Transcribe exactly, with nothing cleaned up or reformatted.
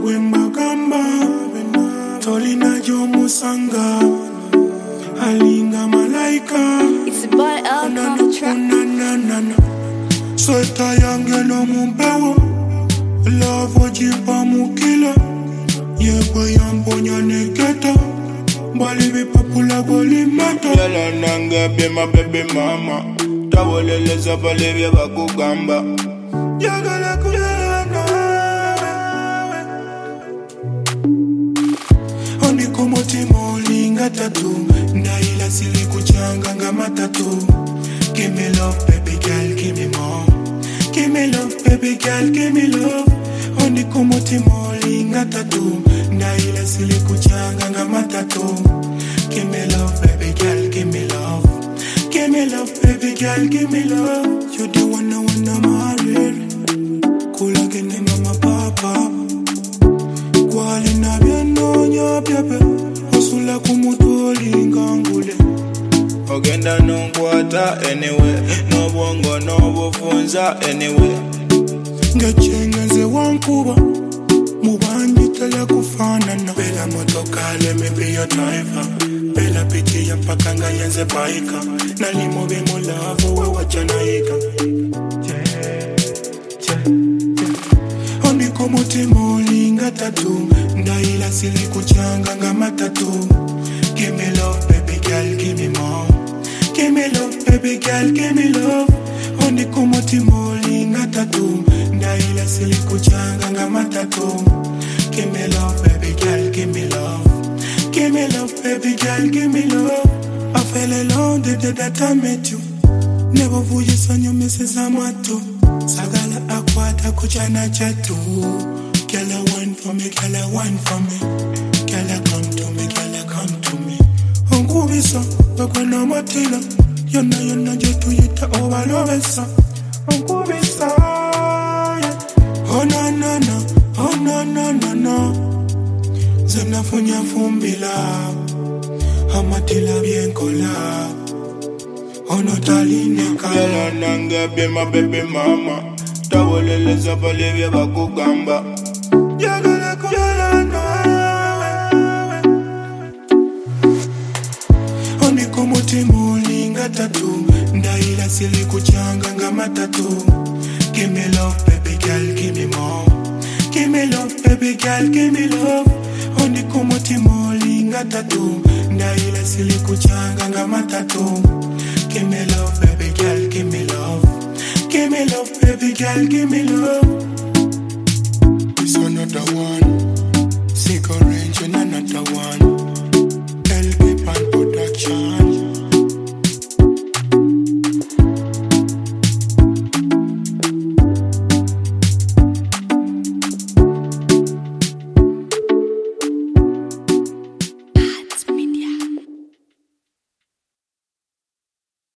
wemba gamba tolina jomusanga alinga malaika. It's a boy out on the track. Sweta yange no mumpewo love wajipa mukila yegwe yambonya neketa mbali bipapula goli mata yala nanga be my baby mama tawoleleza bale bye bakugamba yagala kuyana oni komoti molinga tatu ndaila sili kuchanga nga matatu. Give me love baby girl, give me more. Give me love baby girl, give me love. Oni komoti molinga tatu ndaila sili kuchanga nga matatu. Give me love baby girl, give me love. Give me love baby girl, give me love. You the one I wanna marry. Kula kene mama papa kwali na bieno nya pepe osula kumutoli ngangule ogenda nonkwata anyway no bongo no bufunza anyway ngachenga nze wankuba mubanyi tala kufanana bela motokale maybe your driver bela piti ya mpaka nga yenze baika nalimo be mulavo we wachanaika oni komoti molinga tatu ndaila sili kuchanga nga matatu. Give me love baby girl, give me more. Give me love baby girl, give me love. Oni komoti molinga tatu ndaila sili kuchanga nga matatu. Give me love baby girl, give me love. Give me love baby girl, give me love. I fell alone the day that I met you. Never vuye sanyo misses amato. Sagala akwata kuchana chatu. Girl a wine for me, girl a wine for me. Girl a come to me, girl a come to me. Ongubisa, wakwana matila. Yona yona jetu yita ovalobesa. Ongubisa, oh na na na, oh na na na na. Zena funya fumbila, amatila bien kola. Ono talineka yala nanga be my baby mama tawoleleza bale bye bakugamba yagala kuyana oni komoti molinga tatu ndaila sili kuchanga nga matatu. Give me love baby girl, give me more. Give me love baby girl, give me love. Oni komoti molinga tatu ndaila sili kuchanga nga matatu. Give me love baby girl, give me love. Give me love baby girl, give me love.